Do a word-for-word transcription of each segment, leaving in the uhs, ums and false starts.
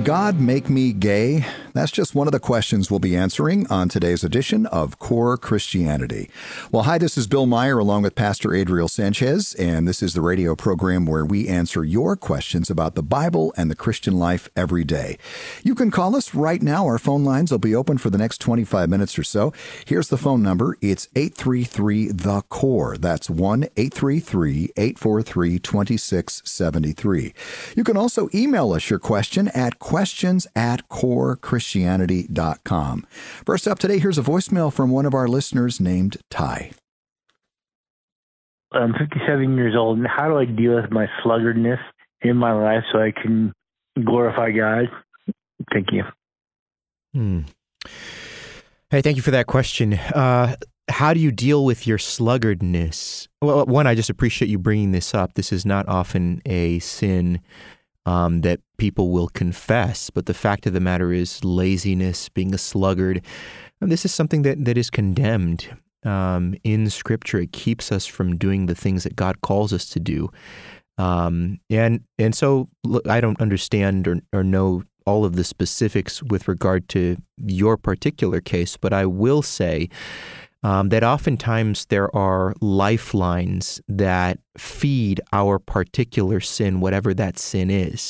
God make me gay? That's just one of the questions we'll be answering on today's edition of Core Christianity. Well, hi, this is Bill Meyer along with Pastor Adriel Sanchez, and this is the radio program where we answer your questions about the Bible and the Christian life every day. You can call us right now. Our phone lines will be open for the next twenty-five minutes or so. Here's the phone number. It's eight three three, the core. That's one eight three three, eight four three, two six seven three. You can also email us your question at questions at core christianity dot com. First up today, here's a voicemail from one of our listeners named Ty. I'm fifty-seven years old, and how do I deal with my sluggardness in my life so I can glorify God? Thank you. Hmm. Hey, thank you for that question. Uh, how do you deal with your sluggardness? Well, one, I just appreciate you bringing this up. This is not often a sin um, that people will confess, but the fact of the matter is laziness, being a sluggard, and this is something that, that is condemned um, in Scripture. It keeps us from doing the things that God calls us to do. Um, and and so look, I don't understand or, or know all of the specifics with regard to your particular case, but I will say um, that oftentimes there are lifelines that feed our particular sin, whatever that sin is.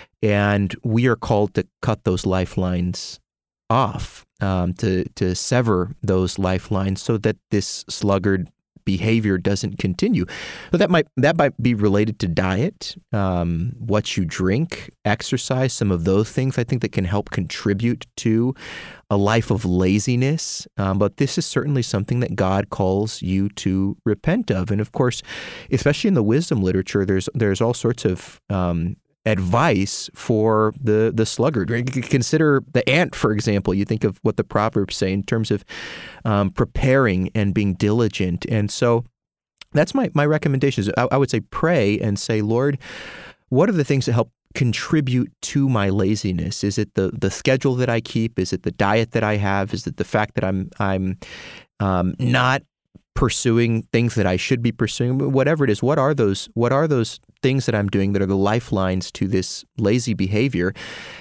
And we are called to cut those lifelines off, um, to, to sever those lifelines so that this sluggard behavior doesn't continue. But that might that might be related to diet, um, what you drink, exercise, some of those things I think that can help contribute to a life of laziness. Um, but this is certainly something that God calls you to repent of. And of course, especially in the wisdom literature, there's there's all sorts of um, advice for the the sluggard. Consider the ant, for example. You think of what the Proverbs say in terms of um, preparing and being diligent. And so that's my, my recommendations. I, I would say pray and say, Lord, what are the things that help contribute to my laziness? Is it the the schedule that I keep? Is it the diet that I have? Is it the fact that I'm I'm um, not pursuing things that I should be pursuing? Whatever it is, what are those what are those things that I'm doing that are the lifelines to this lazy behavior?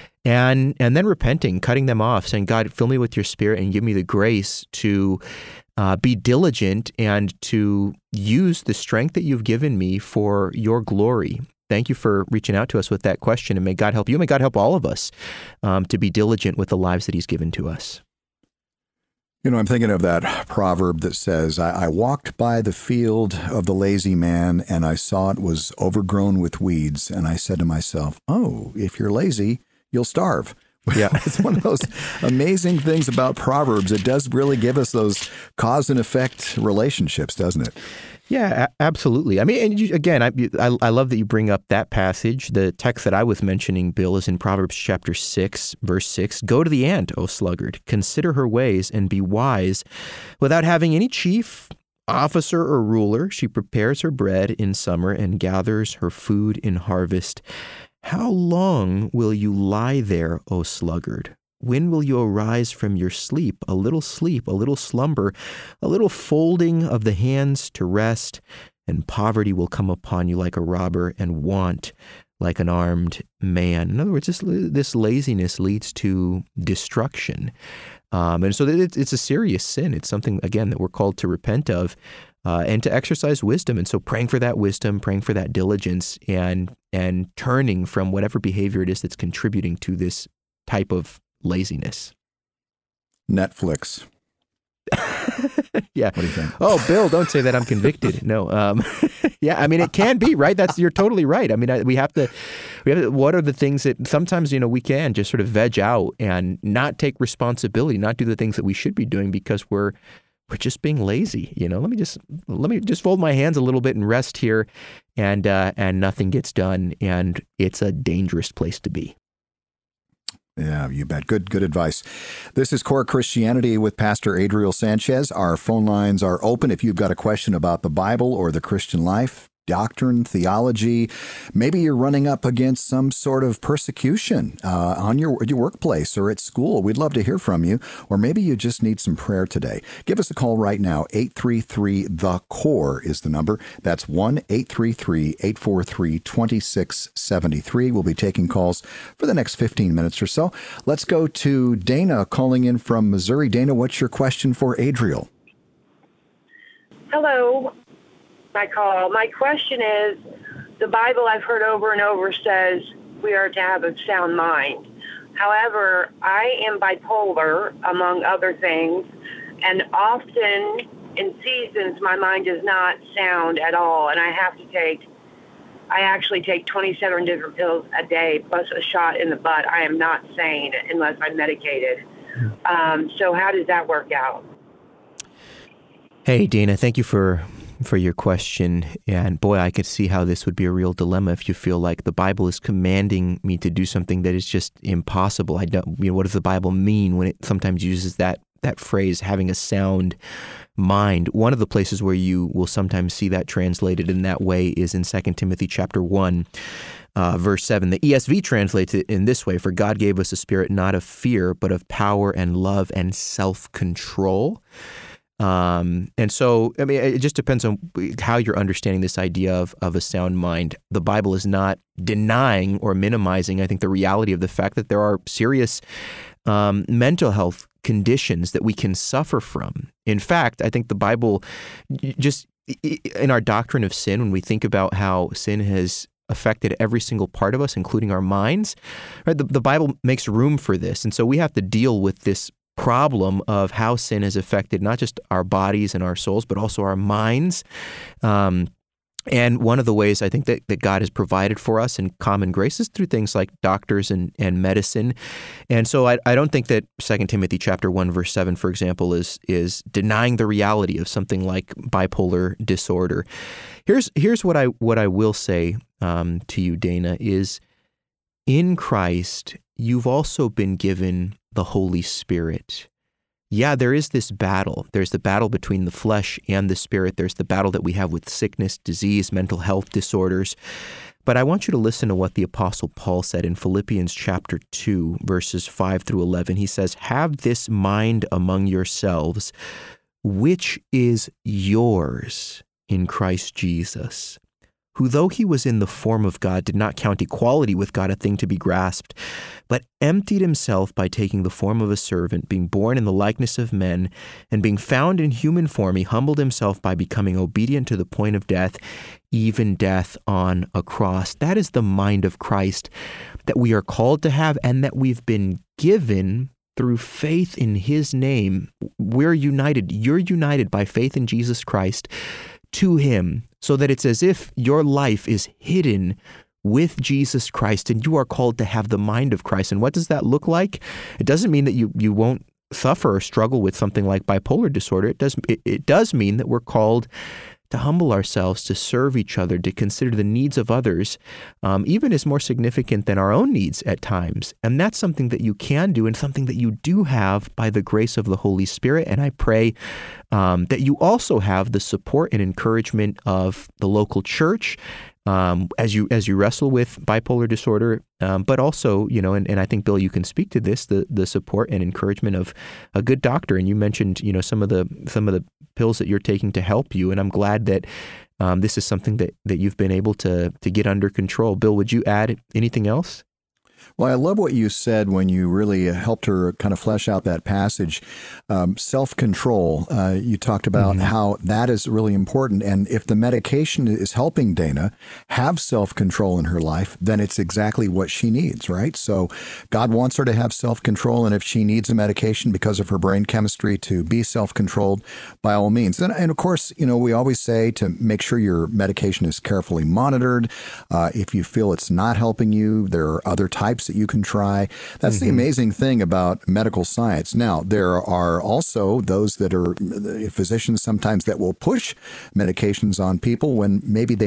And and then repenting, cutting them off, saying, God, fill me with your Spirit and give me the grace to uh, be diligent and to use the strength that you've given me for your glory. Thank you for reaching out to us with that question, and may God help you. May God help all of us um, to be diligent with the lives that he's given to us. You know, I'm thinking of that proverb that says, I, I walked by the field of the lazy man, and I saw it was overgrown with weeds, and I said to myself, oh, if you're lazy, you'll starve. Yeah, it's one of those amazing things about Proverbs. It does really give us those cause and effect relationships, doesn't it? Yeah, a- absolutely. I mean, and you, again, I, I I love that you bring up that passage. The text that I was mentioning, Bill, is in Proverbs chapter six, verse six. Go to the ant, O sluggard, consider her ways and be wise. Without having any chief, officer, or ruler, she prepares her bread in summer and gathers her food in harvest. How long will you lie there, O sluggard? When will you arise from your sleep? A little sleep, a little slumber, a little folding of the hands to rest, and poverty will come upon you like a robber and want like an armed man. In other words, this, this laziness leads to destruction. Um, and so it's, it's a serious sin. It's something, again, that we're called to repent of uh, and to exercise wisdom. And so praying for that wisdom, praying for that diligence, and and turning from whatever behavior it is that's contributing to this type of laziness. Netflix. Yeah. What do you think? Oh, Bill, don't say that I'm convicted. No. Um, yeah. I mean, it can be, right? That's, you're totally right. I mean, I, we have to, we have to, what are the things that sometimes, you know, we can just sort of veg out and not take responsibility, not do the things that we should be doing because we're, we're just being lazy. You know, let me just, let me just fold my hands a little bit and rest here, and, uh, and nothing gets done. And it's a dangerous place to be. Yeah, you bet. Good, good advice. This is Core Christianity with Pastor Adriel Sanchez. Our phone lines are open. If you've got a question about the Bible or the Christian life, doctrine, theology. Maybe you're running up against some sort of persecution uh, on your, your workplace or at school. We'd love to hear from you. Or maybe you just need some prayer today. Give us a call right now. eight three three, the core is the number. That's one eight three three, eight four three, two six seven three. We'll be taking calls for the next fifteen minutes or so. Let's go to Dana calling in from Missouri. Dana, what's your question for Adriel? Hello, my call. My question is, the Bible I've heard over and over says we are to have a sound mind. However, I am bipolar, among other things, and often in seasons my mind is not sound at all, and I have to take, I actually take twenty-seven different pills a day plus a shot in the butt. I am not sane unless I'm medicated. Um, so how does that work out? Hey, Dana, thank you for for your question. And boy, I could see how this would be a real dilemma if you feel like the Bible is commanding me to do something that is just impossible. I don't, you know, what does the Bible mean when it sometimes uses that that phrase, having a sound mind? One of the places where you will sometimes see that translated in that way is in Second Timothy chapter one, uh, verse seven. The E S V translates it in this way: "For God gave us a spirit not of fear, but of power and love and self-control." Um, and so, I mean, it just depends on how you're understanding this idea of, of a sound mind. The Bible is not denying or minimizing, I think, the reality of the fact that there are serious um, mental health conditions that we can suffer from. In fact, I think the Bible, just in our doctrine of sin, when we think about how sin has affected every single part of us, including our minds, right? The, the Bible makes room for this. And so we have to deal with this problem of how sin has affected not just our bodies and our souls, but also our minds. Um, and one of the ways I think that, that God has provided for us in common grace is through things like doctors and, and medicine. And so I, I don't think that Second Timothy chapter one, verse seven, for example, is is denying the reality of something like bipolar disorder. Here's here's what I what I will say um, to you, Dana, is in Christ, you've also been given the Holy Spirit. Yeah, there is this battle. There's the battle between the flesh and the spirit. There's the battle that we have with sickness, disease, mental health disorders. But I want you to listen to what the Apostle Paul said in Philippians chapter two, verses five through eleven. He says, "Have this mind among yourselves, which is yours in Christ Jesus, who, though he was in the form of God, did not count equality with God a thing to be grasped, but emptied himself by taking the form of a servant, being born in the likeness of men, and being found in human form, he humbled himself by becoming obedient to the point of death, even death on a cross." That is the mind of Christ that we are called to have and that we've been given through faith in his name. We're united. You're united by faith in Jesus Christ to him, so that it's as if your life is hidden with Jesus Christ and you are called to have the mind of Christ. And what does that look like? It doesn't mean that you, you won't suffer or struggle with something like bipolar disorder. It does, it, it does mean that we're called to humble ourselves, to serve each other, to consider the needs of others, um, even as more significant than our own needs at times. And that's something that you can do and something that you do have by the grace of the Holy Spirit. And I pray um, that you also have the support and encouragement of the local church um, as you as you wrestle with bipolar disorder, um, but also, you know, and, and I think, Bill, you can speak to this, the the support and encouragement of a good doctor. And you mentioned, you know, some of the some of the pills that you're taking to help you. And I'm glad that um, this is something that, that you've been able to to get under control. Bill, would you add anything else? Well, I love what you said when you really helped her kind of flesh out that passage. Um, self-control, uh, you talked about mm-hmm. how that is really important. And if the medication is helping Dana have self-control in her life, then it's exactly what she needs, right? So God wants her to have self-control. And if she needs a medication because of her brain chemistry to be self-controlled, by all means. And, and of course, you know, we always say to make sure your medication is carefully monitored. Uh, if you feel it's not helping you, there are other types that you can try. That's mm-hmm. the amazing thing about medical science. Now, there are also those that are physicians sometimes that will push medications on people when maybe they aren't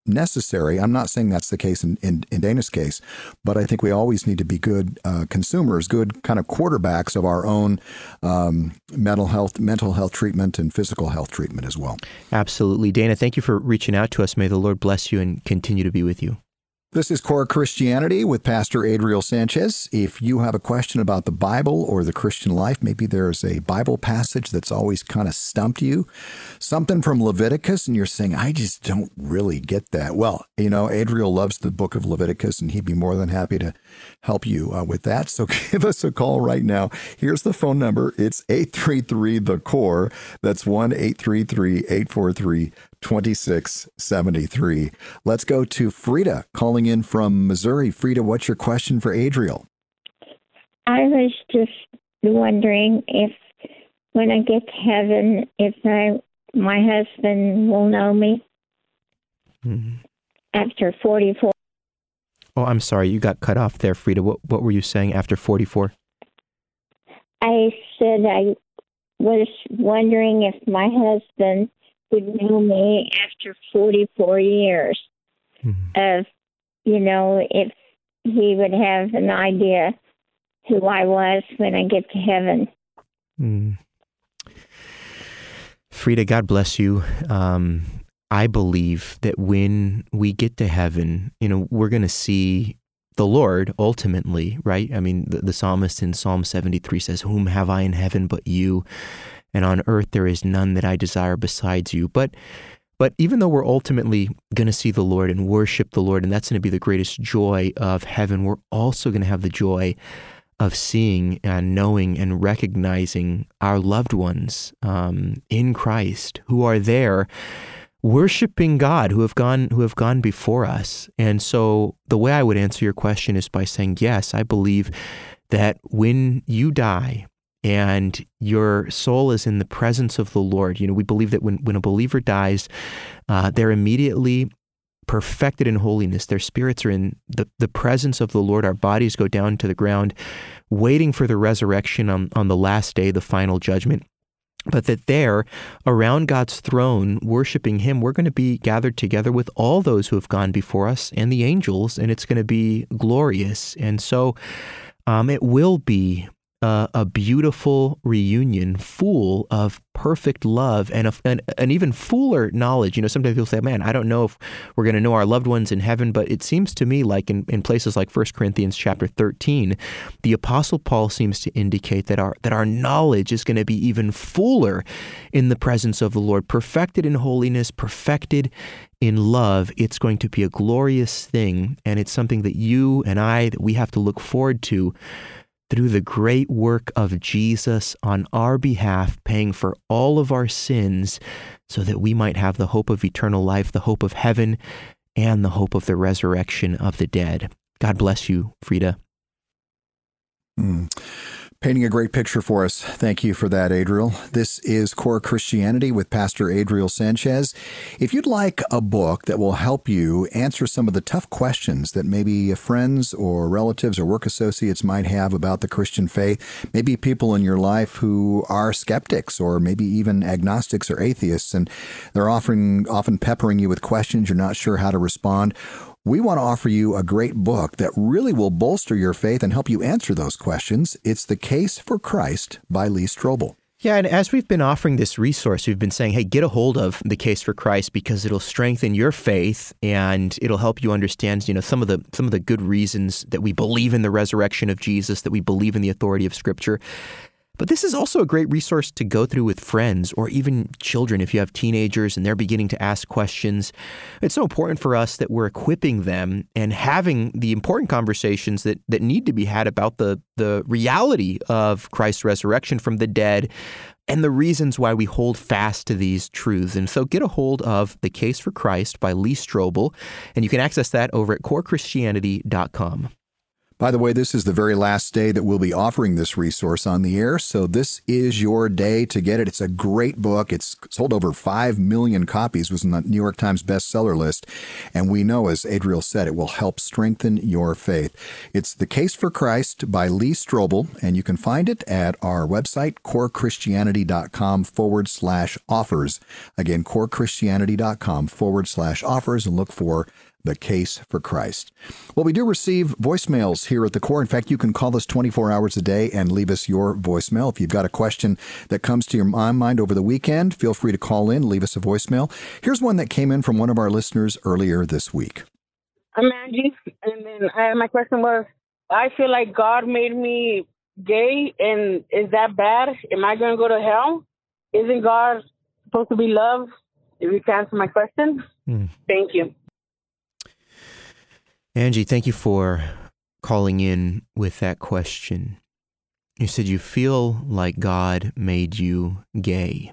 necessary. I'm not saying that's the case in, in, in Dana's case, but I think we always need to be good uh, consumers, good kind of quarterbacks of our own um, mental health, mental health treatment and physical health treatment as well. Absolutely. Dana, thank you for reaching out to us. May the Lord bless you and continue to be with you. This is Core Christianity with Pastor Adriel Sanchez. If you have a question about the Bible or the Christian life, maybe there's a Bible passage that's always kind of stumped you, something from Leviticus, and you're saying, I just don't really get that. Well, you know, Adriel loves the book of Leviticus, and he'd be more than happy to help you uh, with that. So give us a call right now. Here's the phone number. It's eight three three, the core. That's one eight three three, eight four three, twenty-six seventy-three. Let's go to Frida calling in from Missouri. Frida, what's your question for Adriel? I was just wondering if when I get to heaven, if I my husband will know me mm-hmm. after forty-four. Oh, I'm sorry. You got cut off there, Frida. What, what were you saying after forty-four? I said I was wondering if my husband would know me after forty-four years mm-hmm. of, you know, if he would have an idea who I was when I get to heaven. Mm. Frida, God bless you. Um, I believe that when we get to heaven, you know, we're going to see the Lord ultimately, right? I mean, the, the psalmist in Psalm seventy-three says, "Whom have I in heaven but you? And on earth there is none that I desire besides you." But but even though we're ultimately going to see the Lord and worship the Lord, and that's going to be the greatest joy of heaven, we're also going to have the joy of seeing and knowing and recognizing our loved ones um, in Christ who are there worshiping God, who have gone who have gone before us. And so the way I would answer your question is by saying, yes, I believe that when you die and your soul is in the presence of the Lord, you know, we believe that when, when a believer dies, uh, they're immediately perfected in holiness. Their spirits are in the, the presence of the Lord. Our bodies go down to the ground, waiting for the resurrection on, on the last day, the final judgment. But that there, around God's throne, worshiping Him, we're going to be gathered together with all those who have gone before us and the angels, and it's going to be glorious. And so um, it will be Uh, a beautiful reunion full of perfect love and, a, and an even fuller knowledge. You know, sometimes people say, man, I don't know if we're going to know our loved ones in heaven, but it seems to me like in, in places like First Corinthians chapter thirteen, the Apostle Paul seems to indicate that our that our knowledge is going to be even fuller in the presence of the Lord, perfected in holiness, perfected in love. It's going to be a glorious thing, and it's something that you and I, that we have to look forward to through the great work of Jesus on our behalf, paying for all of our sins so that we might have the hope of eternal life, the hope of heaven, and the hope of the resurrection of the dead. God bless you, Frida. Mm. Painting a great picture for us. Thank you for that, Adriel. This is Core Christianity with Pastor Adriel Sanchez. If you'd like a book that will help you answer some of the tough questions that maybe friends or relatives or work associates might have about the Christian faith, maybe people in your life who are skeptics or maybe even agnostics or atheists, and they're offering, often peppering you with questions, you're not sure how to respond, we want to offer you a great book that really will bolster your faith and help you answer those questions. It's The Case for Christ by Lee Strobel. Yeah, and as we've been offering this resource, we've been saying, hey, get a hold of The Case for Christ because it'll strengthen your faith and it'll help you understand, you know, some of the some of the good reasons that we believe in the resurrection of Jesus, that we believe in the authority of Scripture. But this is also a great resource to go through with friends or even children if you have teenagers and they're beginning to ask questions. It's so important for us that we're equipping them and having the important conversations that, that need to be had about the, the reality of Christ's resurrection from the dead and the reasons why we hold fast to these truths. And so get a hold of The Case for Christ by Lee Strobel, and you can access that over at core christianity dot com. By the way, this is the very last day that we'll be offering this resource on the air, so this is your day to get it. It's a great book. It's sold over five million copies, was on the New York Times bestseller list, and we know, as Adriel said, it will help strengthen your faith. It's The Case for Christ by Lee Strobel, and you can find it at our website, corechristianity.com forward slash offers. Again, corechristianity.com forward slash offers, and look for The Case for Christ. Well, we do receive voicemails here at the Core. In fact, you can call us twenty-four hours a day and leave us your voicemail. If you've got a question that comes to your mind over the weekend, feel free to call in, leave us a voicemail. Here's one that came in from one of our listeners earlier this week. I'm Angie, and then I, my question was, I feel like God made me gay, and is that bad? Am I going to go to hell? Isn't God supposed to be love? If you can answer my question. Hmm. Thank you. Angie, thank you for calling in with that question. You said you feel like God made you gay.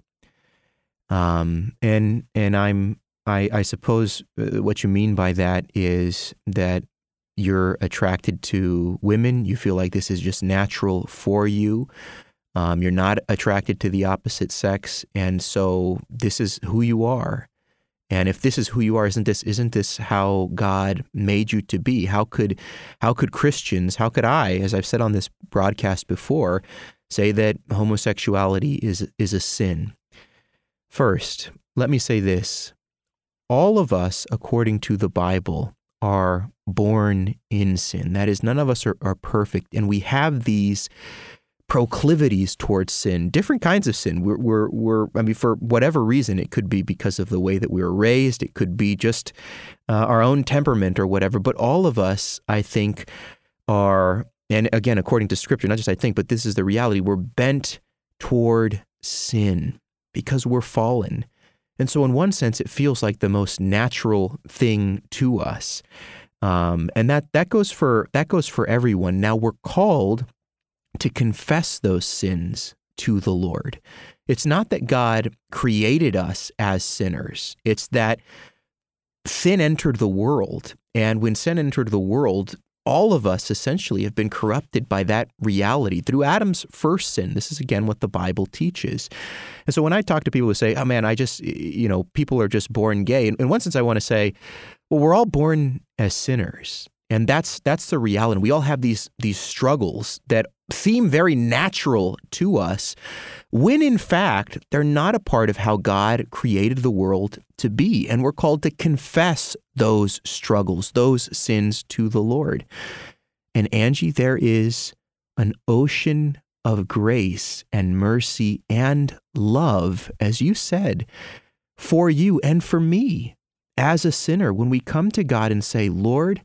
Um, and and I'm I, I suppose what you mean by that is that you're attracted to women. You feel like this is just natural for you. Um, you're not attracted to the opposite sex, and so this is who you are. And if this is who you are, isn't this isn't this how God made you to be? How could how could Christians, how could I, as I've said on this broadcast before, say that homosexuality is is a sin? First, let me say this. All of us, according to the Bible, are born in sin. That is, none of us are, are perfect, and we have these proclivities towards sin, different kinds of sin. We're, we're, we're, I mean, for whatever reason, it could be because of the way that we were raised. It could be just uh, our own temperament or whatever. But all of us, I think, are, and again, according to Scripture, not just I think, but this is the reality, we're bent toward sin because we're fallen. And so in one sense, it feels like the most natural thing to us. Um, and that, that goes for, that goes for everyone. Now we're called to confess those sins to the Lord. It's not that God created us as sinners. It's that sin entered the world. And when sin entered the world, all of us essentially have been corrupted by that reality through Adam's first sin. This is, again, what the Bible teaches. And so when I talk to people who say, oh, man, I just, you know, people are just born gay. In one sense, I want to say, well, we're all born as sinners. And that's that's the reality. We all have these these struggles that seem very natural to us, when in fact, they're not a part of how God created the world to be. And we're called to confess those struggles, those sins to the Lord. And Angie, there is an ocean of grace and mercy and love, as you said, for you and for me as a sinner. When we come to God and say, Lord,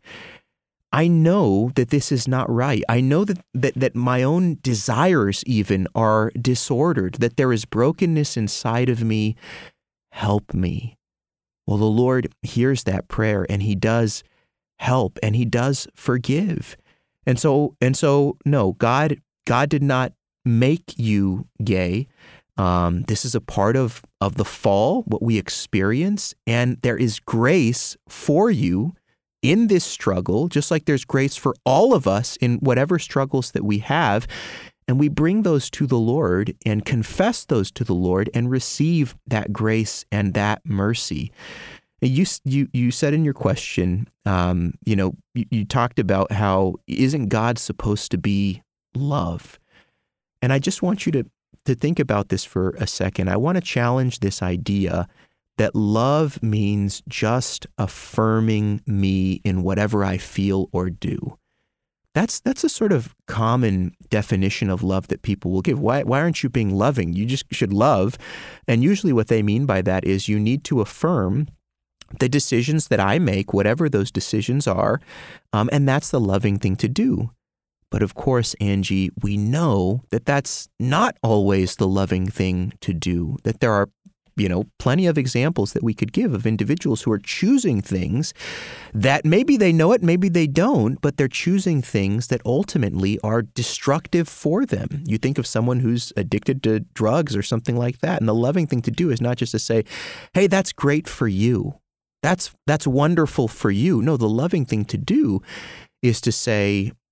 I know that this is not right. I know that, that that my own desires even are disordered, that there is brokenness inside of me. Help me. Well, the Lord hears that prayer, and He does help, and He does forgive. And so, and so, no, God, God did not make you gay. Um, this is a part of, of the fall, what we experience, and there is grace for you in this struggle, just like there's grace for all of us in whatever struggles that we have. And we bring those to the Lord and confess those to the Lord and receive that grace and that mercy. You you you said in your question, um, you know, you, you talked about how isn't God supposed to be love? And I just want you to to think about this for a second. I want to challenge this idea that love means just affirming me in whatever I feel or do. That's that's a sort of common definition of love that people will give. Why why aren't you being loving? You just should love. And usually what they mean by that is you need to affirm the decisions that I make, whatever those decisions are, um, and that's the loving thing to do. But of course, Angie, we know that that's not always the loving thing to do, that there are you know, plenty of examples that we could give of individuals who are choosing things that maybe they know it, maybe they don't, but they're choosing things that ultimately are destructive for them. You think of someone who's addicted to drugs or something like that, and the loving thing to do is not just to say, hey, that's great for you. That's that's wonderful for you. No, the loving thing to do is to say,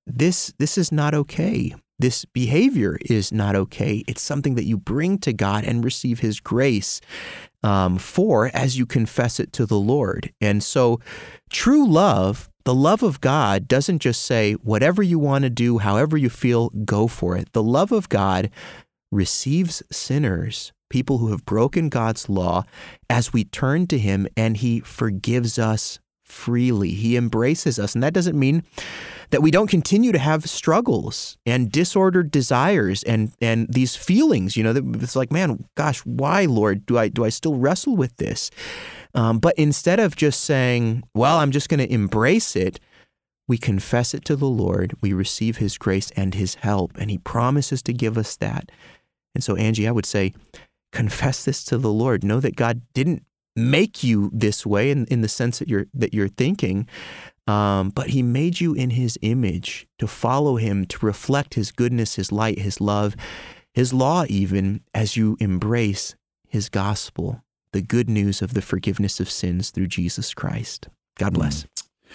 this this is not okay. This behavior is not okay. It's something that you bring to God and receive His grace um, for as you confess it to the Lord. And so true love, the love of God, doesn't just say, whatever you want to do, however you feel, go for it. The love of God receives sinners, people who have broken God's law, as we turn to Him, and He forgives us freely. He embraces us. And that doesn't mean that we don't continue to have struggles and disordered desires and and these feelings. You know, that it's like, man, gosh, why, Lord, do I do I still wrestle with this? Um, but instead of just saying, well, I'm just going to embrace it, we confess it to the Lord. We receive His grace and His help, and He promises to give us that. And so, Angie, I would say, confess this to the Lord. Know that God didn't make you this way in, in the sense that you're that you're thinking, um, but He made you in His image to follow Him, to reflect His goodness, His light, His love, His law, even as you embrace His gospel, the good news of the forgiveness of sins through Jesus Christ. God bless.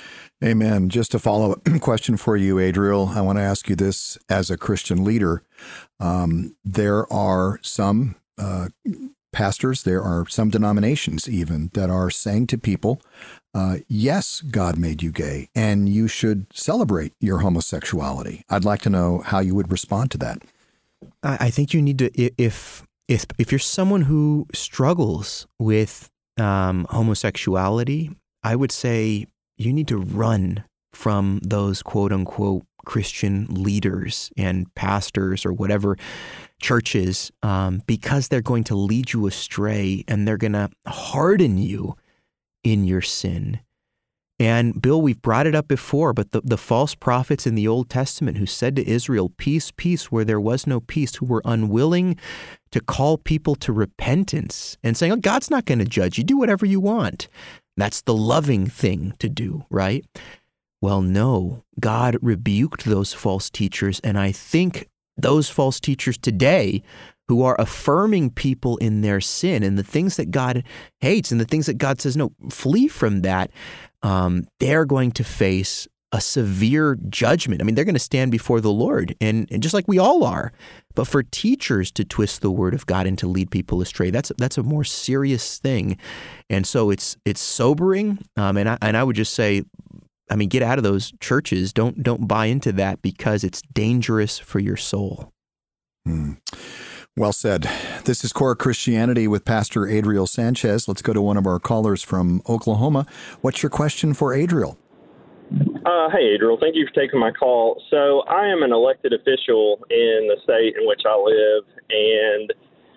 Amen. Just a follow-up question for you, Adriel. I want to ask you this as a Christian leader. Um, there are some uh, pastors, there are some denominations even that are saying to people, uh, yes, God made you gay, and you should celebrate your homosexuality. I'd like to know how you would respond to that. I think you need to, if if if you're someone who struggles with um, homosexuality, I would say you need to run from those quote unquote Christian leaders and pastors or whatever churches, um, because they're going to lead you astray and they're going to harden you in your sin. And Bill, we've brought it up before, but the, the false prophets in the Old Testament who said to Israel, peace, peace, where there was no peace, who were unwilling to call people to repentance and saying, oh, God's not going to judge you. Do whatever you want. That's the loving thing to do, right? Well, no, God rebuked those false teachers. And I think those false teachers today who are affirming people in their sin and the things that God hates and the things that God says, no, flee from that, um, they're going to face a severe judgment. I mean, they're going to stand before the Lord, and, and just like we all are. But for teachers to twist the word of God and to lead people astray, that's that's a more serious thing. And so it's it's sobering. Um, and I and I would just say, I mean, get out of those churches. Don't don't buy into that because it's dangerous for your soul. Hmm. Well said. This is Core Christianity with Pastor Adriel Sanchez. Let's go to one of our callers from Oklahoma. What's your question for Adriel? Uh, hey, Adriel. Thank you for taking my call. So I am an elected official in the state in which I live, and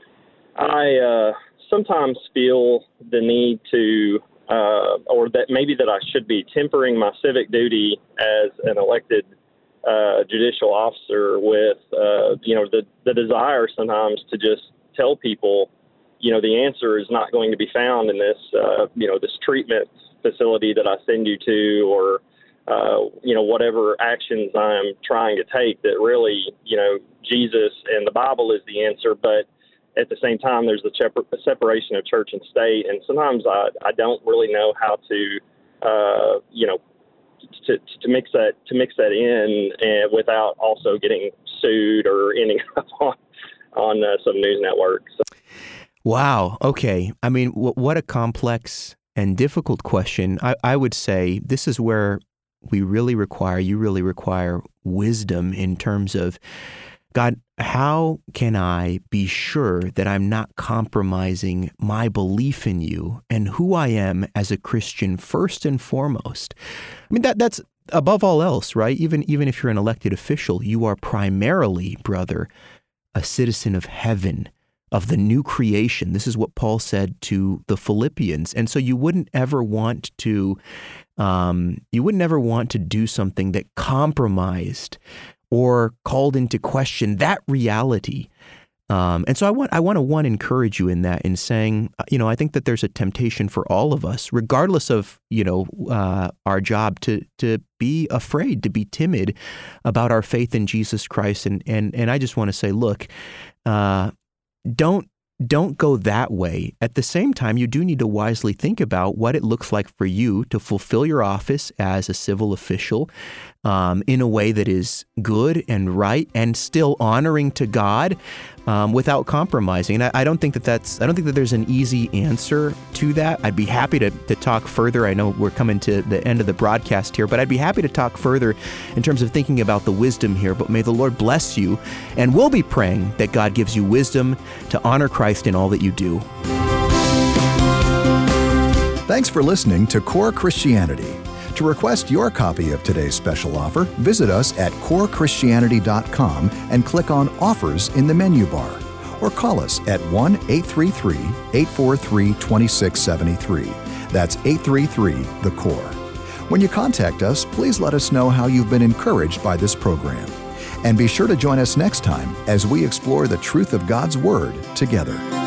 I uh, sometimes feel the need to, uh, or that maybe that I should be tempering my civic duty as an elected uh, judicial officer with, uh, you know, the, the desire sometimes to just tell people, you know, the answer is not going to be found in this, uh, you know, this treatment facility that I send you to, or Uh, you know, whatever actions I'm trying to take, that really, you know, Jesus and the Bible is the answer. But at the same time, there's the chep- separation of church and state. And sometimes I, I don't really know how to, uh, you know, to, to mix that to mix that in and without also getting sued or ending up on, on uh, some news network. So. Wow. Okay. I mean, w- what a complex and difficult question. I, I would say this is where we really require, you really require wisdom in terms of, God, how can I be sure that I'm not compromising my belief in you and who I am as a Christian first and foremost? I mean, that that's above all else, right? Even, even if you're an elected official, you are primarily, brother, a citizen of heaven, of the new creation. This is what Paul said to the Philippians. And so you wouldn't ever want to Um, you would never want to do something that compromised or called into question that reality. Um, and so I want I want to one encourage you in that, in saying, you know, I think that there's a temptation for all of us, regardless of, you know, uh, our job, to to be afraid, to be timid about our faith in Jesus Christ. And and and I just want to say, look, uh, don't. Don't go that way. At the same time, you do need to wisely think about what it looks like for you to fulfill your office as a civil official, um, in a way that is good and right and still honoring to God um, without compromising. And I, I don't think that that's, I don't think that there's an easy answer to that. I'd be happy to, to talk further. I know we're coming to the end of the broadcast here, but I'd be happy to talk further in terms of thinking about the wisdom here. But may the Lord bless you, and we'll be praying that God gives you wisdom to honor Christ in all that you do. Thanks for listening to Core Christianity. To request your copy of today's special offer, visit us at core christianity dot com and click on Offers in the menu bar, or call us at one eight three three, eight four three, two six seven three. That's eight three three, the core. When you contact us, please let us know how you've been encouraged by this program. And be sure to join us next time as we explore the truth of God's Word together.